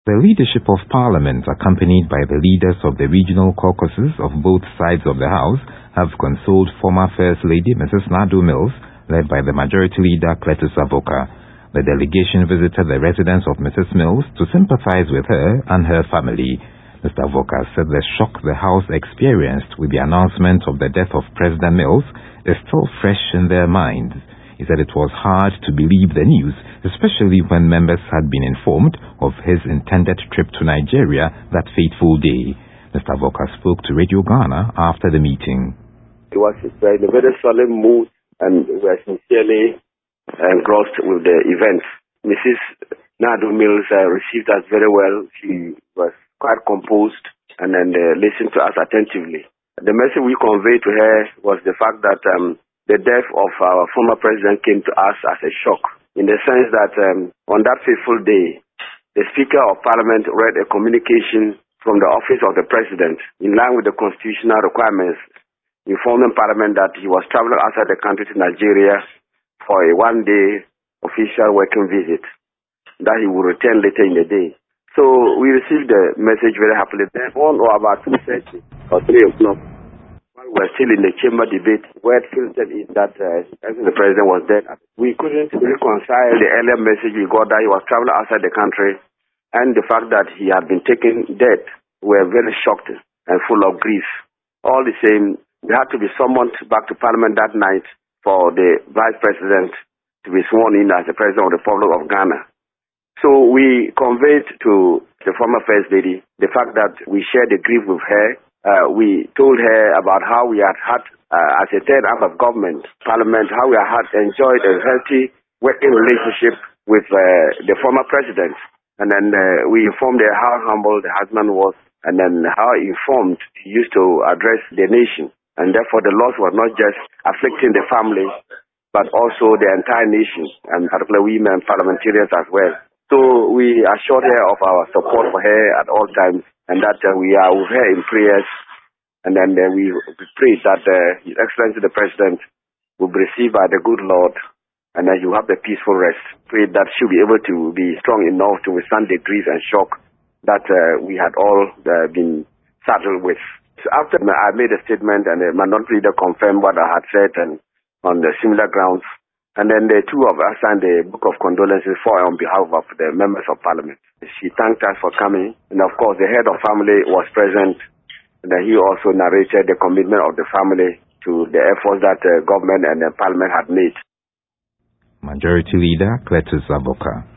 The leadership of Parliament, accompanied by the leaders of the regional caucuses of both sides of the House, have consoled former First Lady Mrs. Nadu Mills, led by the Majority Leader Cletus Avoka. The delegation visited the residence of Mrs. Mills to sympathize with her and her family. Mr. Avoka said the shock the House experienced with the announcement of the death of President Mills is still fresh in their minds. He said it was hard to believe the news, especially when members had been informed of his intended trip to Nigeria that fateful day. Mr. Avoka spoke to Radio Ghana after the meeting. It was in a very solemn mood, and we were sincerely engrossed with the events. Mrs. Nadu Mills received us very well. She was quite composed and then listened to us attentively. The message we conveyed to her was the fact that the death of our former president came to us as a shock, in the sense that on that fateful day, the Speaker of Parliament read a communication from the office of the President in line with the constitutional requirements, informing Parliament that he was traveling outside the country to Nigeria for a one-day official working visit, that he would return later in the day. So we received the message very happily. Then on or about 2:30 or 3 o'clock, we were still in the chamber debate, where it filtered in that the president was dead. We couldn't reconcile the earlier message we got that he was traveling outside the country and the fact that he had been taken dead. We were very shocked and full of grief. All the same, we had to be summoned back to Parliament that night for the Vice President to be sworn in as the President of the Republic of Ghana. So we conveyed to the former First Lady the fact that we shared the grief with her. We told her about how we had as a third arm of government, Parliament, how we had enjoyed a healthy working relationship with the former president. And then we informed her how humble the husband was, and then how informed he used to address the nation. And therefore the loss was not just afflicting the family, but also the entire nation, and particularly women parliamentarians as well. So we assured her of our support for her at all times, and that we are with her in prayers, and then we prayed that His Excellency the President will be received by the good Lord, and that you have the peaceful rest. Prayed that she'll be able to be strong enough to withstand the grief and shock that we had all been saddled with. So after I made a statement, and the minority leader confirmed what I had said, and on the similar grounds, and then the two of us signed the book of condolences on behalf of the members of Parliament. She thanked us for coming, and of course the head of family was present, and then he also narrated the commitment of the family to the efforts that the government and the Parliament had made. Majority Leader Cletus Avoka.